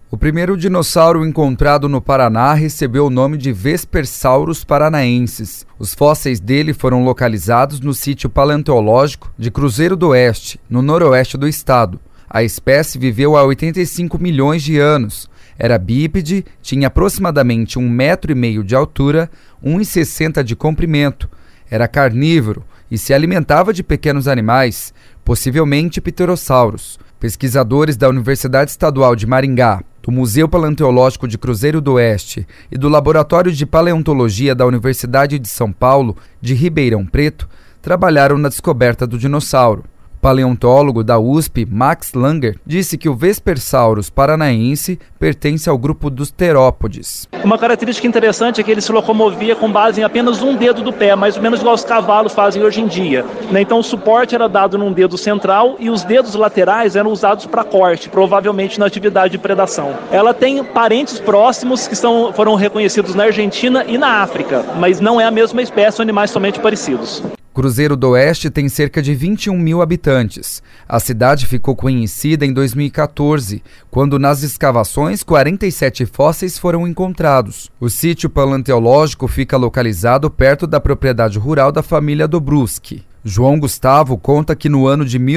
O primeiro dinossauro encontrado no Paraná recebeu o nome de Vespersaurus paranaensis. Os fósseis dele foram localizados no sítio paleontológico de Cruzeiro do Oeste, no noroeste do estado. A espécie viveu há 85 milhões de anos. Era bípede, tinha aproximadamente 1,5 metro de altura, 1,60 de comprimento. Era carnívoro e se alimentava de pequenos animais, possivelmente pterossauros. Pesquisadores da Universidade Estadual de Maringá, do Museu Paleontológico de Cruzeiro do Oeste e do Laboratório de Paleontologia da Universidade de São Paulo, de Ribeirão Preto, trabalharam na descoberta do dinossauro. O paleontólogo da USP, Max Langer, disse que o Vespersaurus paranaense pertence ao grupo dos terópodes. Uma característica interessante é que ele se locomovia com base em apenas um dedo do pé, mais ou menos igual os cavalos fazem hoje em dia. Então o suporte era dado num dedo central e os dedos laterais eram usados para corte, provavelmente na atividade de predação. Ela tem parentes próximos que foram reconhecidos na Argentina e na África, mas não é a mesma espécie, são animais somente parecidos. Cruzeiro do Oeste tem cerca de 21 mil habitantes. A cidade ficou conhecida em 2014, quando nas escavações 47 fósseis foram encontrados. O sítio paleontológico fica localizado perto da propriedade rural da família Dobruski. João Gustavo conta que no ano de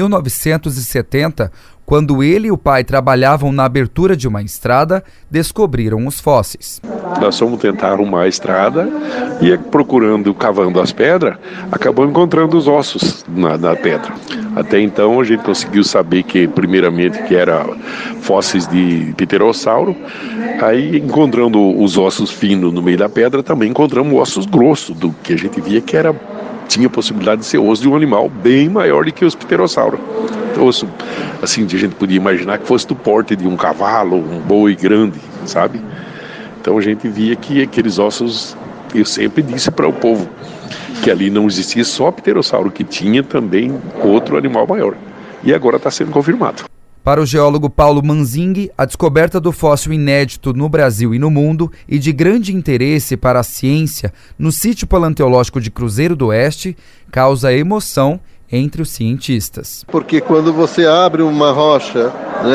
1970, quando ele e o pai trabalhavam na abertura de uma estrada, descobriram os fósseis. Nós fomos tentar arrumar a estrada e cavando as pedras, acabamos encontrando os ossos na pedra. Até então a gente conseguiu saber que, primeiramente, que era fósseis de pterossauro. Aí, encontrando os ossos finos no meio da pedra, também encontramos ossos grossos, do que a gente via que tinha possibilidade de ser osso de um animal bem maior do que os pterossauros. Osso, assim, a gente podia imaginar que fosse do porte de um cavalo, um boi grande, sabe? Então a gente via que aqueles ossos, eu sempre disse para o povo, que ali não existia só pterossauro, que tinha também outro animal maior. E agora está sendo confirmado. Para o geólogo Paulo Manzing, a descoberta do fóssil inédito no Brasil e no mundo e de grande interesse para a ciência no sítio paleontológico de Cruzeiro do Oeste causa emoção entre os cientistas. Porque quando você abre uma rocha,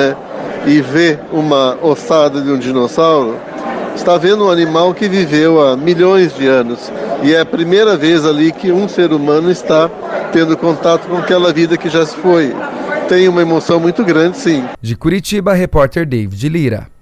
e vê uma ossada de um dinossauro, está vendo um animal que viveu há milhões de anos. E é a primeira vez ali que um ser humano está tendo contato com aquela vida que já se foi. Tem uma emoção muito grande, sim. De Curitiba, repórter David Lira.